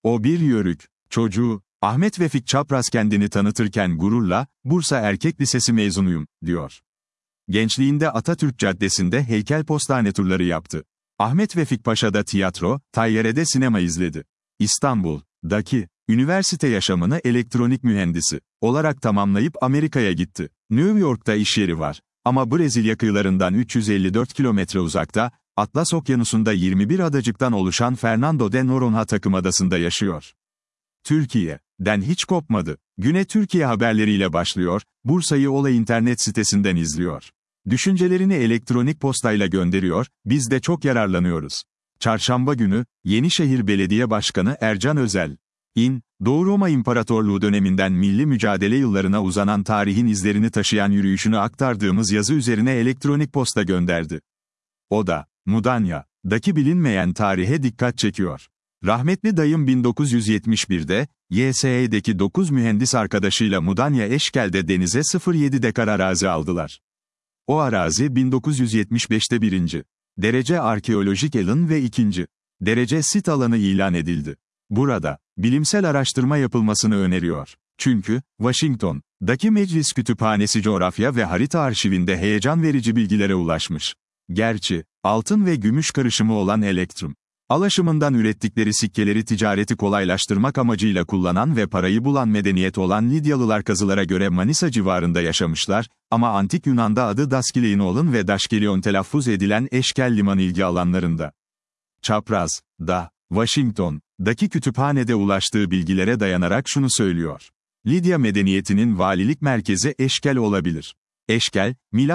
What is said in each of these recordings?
O bir yörük çocuğu. Ahmet Vefik Çapraz kendini tanıtırken gururla, Bursa Erkek Lisesi mezunuyum, diyor. Gençliğinde Atatürk Caddesi'nde heykel postane turları yaptı. Ahmet Vefik Paşa'da tiyatro, Tayyere'de sinema izledi. İstanbul'daki üniversite yaşamını elektronik mühendisi olarak tamamlayıp Amerika'ya gitti. New York'ta iş yeri var. Ama Brezilya kıyılarından 354 kilometre uzakta, Atlas Okyanusu'nda 21 adacıktan oluşan Fernando de Noronha takımadasında yaşıyor. Türkiye'den hiç kopmadı. Güne Türkiye haberleriyle başlıyor, Bursa'yı Olay internet sitesinden izliyor. Düşüncelerini elektronik postayla gönderiyor, biz de çok yararlanıyoruz. Çarşamba günü, Yenişehir Belediye Başkanı Ercan Özel, Doğu Roma İmparatorluğu döneminden milli mücadele yıllarına uzanan tarihin izlerini taşıyan yürüyüşünü aktardığımız yazı üzerine elektronik posta gönderdi. O da, Mudanya'daki bilinmeyen tarihe dikkat çekiyor. Rahmetli dayım 1971'de, YSE'deki 9 mühendis arkadaşıyla Mudanya Eşkel'de denize 0,7 dekar arazi aldılar. O arazi 1975'te 1. derece arkeolojik alan ve 2. derece sit alanı ilan edildi. Burada, bilimsel araştırma yapılmasını öneriyor. Çünkü, Washington'daki Meclis Kütüphanesi Coğrafya ve Harita Arşivinde heyecan verici bilgilere ulaşmış. Gerçi, altın ve gümüş karışımı olan elektrum alaşımından ürettikleri sikkeleri ticareti kolaylaştırmak amacıyla kullanan ve parayı bulan medeniyet olan Lidyalılar kazılara göre Manisa civarında yaşamışlar, ama Antik Yunan'da adı Daskileinoğlun ve Daşkelion telaffuz edilen Eşkel liman ilgi alanlarında. Çapraz'da, Washington'daki kütüphanede ulaştığı bilgilere dayanarak şunu söylüyor. Lidya medeniyetinin valilik merkezi Eşkel olabilir. Eşkel, M.Ö.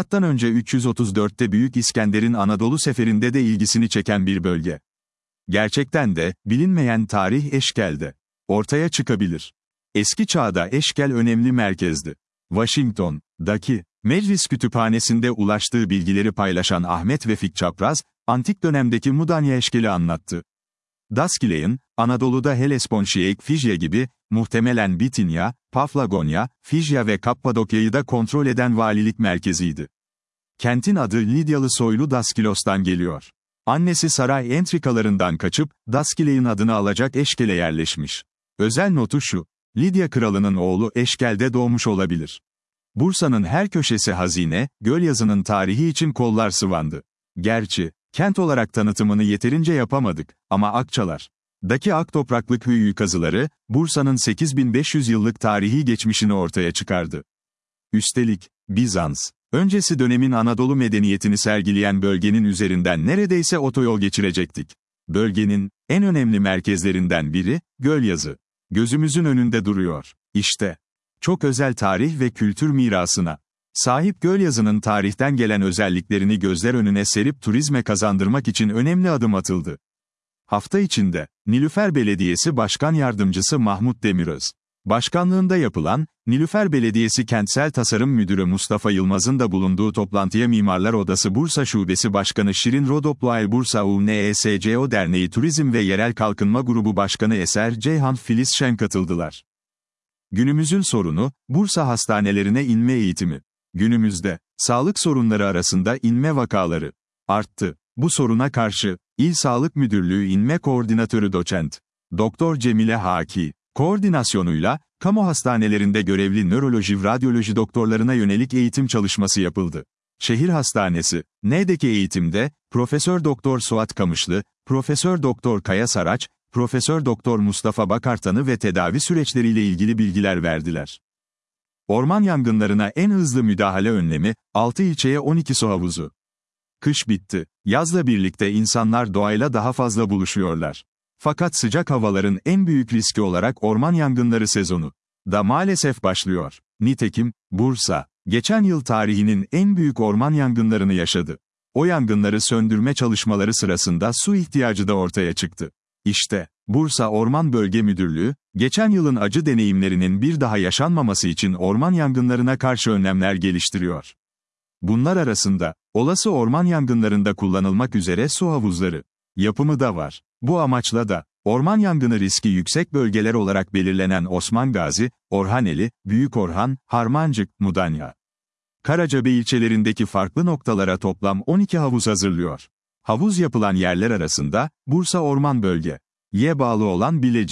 334'te Büyük İskender'in Anadolu seferinde de ilgisini çeken bir bölge. Gerçekten de, bilinmeyen tarih Eşkel'de ortaya çıkabilir. Eski çağda Eşkel önemli merkezdi. Washington'daki Meclis Kütüphanesi'nde ulaştığı bilgileri paylaşan Ahmet Vefik Çapraz, antik dönemdeki Mudanya Eşkel'i anlattı. Daskileyon, Anadolu'da Hellesponçiyek Fijya gibi, muhtemelen Bitinya, Paflagonya, Fijya ve Kappadokya'yı da kontrol eden valilik merkeziydi. Kentin adı Lidyalı soylu Daskilos'tan geliyor. Annesi saray entrikalarından kaçıp, Daskileyon adını alacak Eşkel'e yerleşmiş. Özel notu şu, Lidya kralının oğlu Eşkel'de doğmuş olabilir. Bursa'nın her köşesi hazine, Gölyazı'nın tarihi için kollar sıvandı. Gerçi, kent olarak tanıtımını yeterince yapamadık, ama Akçalar'daki Aktopraklı Höyü kazıları, Bursa'nın 8500 yıllık tarihi geçmişini ortaya çıkardı. Üstelik, Bizans öncesi dönemin Anadolu medeniyetini sergileyen bölgenin üzerinden neredeyse otoyol geçirecektik. Bölgenin en önemli merkezlerinden biri, Gölyazı. Gözümüzün önünde duruyor. İşte, çok özel tarih ve kültür mirasına sahip Gölyazı'nın tarihten gelen özelliklerini gözler önüne serip turizme kazandırmak için önemli adım atıldı. Hafta içinde, Nilüfer Belediyesi Başkan Yardımcısı Mahmut Demiröz başkanlığında yapılan, Nilüfer Belediyesi Kentsel Tasarım Müdürü Mustafa Yılmaz'ın da bulunduğu toplantıya Mimarlar Odası Bursa Şubesi Başkanı Şirin Rodoplual Bursa UNESCO Derneği Turizm ve Yerel Kalkınma Grubu Başkanı Eser Ceyhan Filiz Şen katıldılar. Günümüzün sorunu, Bursa hastanelerine inme eğitimi. Günümüzde, sağlık sorunları arasında inme vakaları arttı. Bu soruna karşı, İl Sağlık Müdürlüğü İnme Koordinatörü Doçent Doktor Cemile Haki koordinasyonuyla, kamu hastanelerinde görevli nöroloji ve radyoloji doktorlarına yönelik eğitim çalışması yapıldı. Şehir Hastanesi, N'deki eğitimde, Profesör Doktor Suat Kamışlı, Profesör Doktor Kaya Saraç, Profesör Doktor Mustafa Bakartan'ı ve tedavi süreçleriyle ilgili bilgiler verdiler. Orman yangınlarına en hızlı müdahale önlemi, 6 ilçeye 12 su havuzu. Kış bitti. Yazla birlikte insanlar doğayla daha fazla buluşuyorlar. Fakat sıcak havaların en büyük riski olarak orman yangınları sezonu da maalesef başlıyor. Nitekim, Bursa, geçen yıl tarihinin en büyük orman yangınlarını yaşadı. O yangınları söndürme çalışmaları sırasında su ihtiyacı da ortaya çıktı. İşte, Bursa Orman Bölge Müdürlüğü, geçen yılın acı deneyimlerinin bir daha yaşanmaması için orman yangınlarına karşı önlemler geliştiriyor. Bunlar arasında, olası orman yangınlarında kullanılmak üzere su havuzları yapımı da var. Bu amaçla da, orman yangını riski yüksek bölgeler olarak belirlenen Osman Gazi, Orhaneli, Büyükorhan, Harmancık, Mudanya, Karacabey ilçelerindeki farklı noktalara toplam 12 havuz hazırlıyor. Havuz yapılan yerler arasında, Bursa Orman Bölge'ye bağlı olan Bilecik,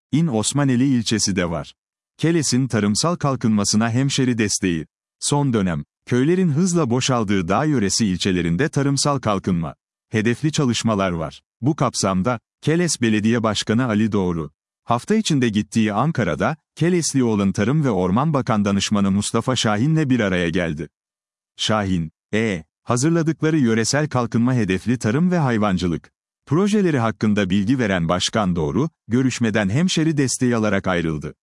İn Osmaneli ilçesi de var. Keles'in tarımsal kalkınmasına hemşeri desteği. Son dönem, köylerin hızla boşaldığı dağ yöresi ilçelerinde tarımsal kalkınma. Hedefli çalışmalar var. Bu kapsamda, Keles Belediye Başkanı Ali Doğru, hafta içinde gittiği Ankara'da, Keleslioğlu'nun Tarım ve Orman Bakan Danışmanı Mustafa Şahin'le bir araya geldi. Şahin, hazırladıkları yöresel kalkınma hedefli tarım ve hayvancılık projeleri hakkında bilgi veren Başkan Doğru, görüşmeden hemşeri desteği alarak ayrıldı.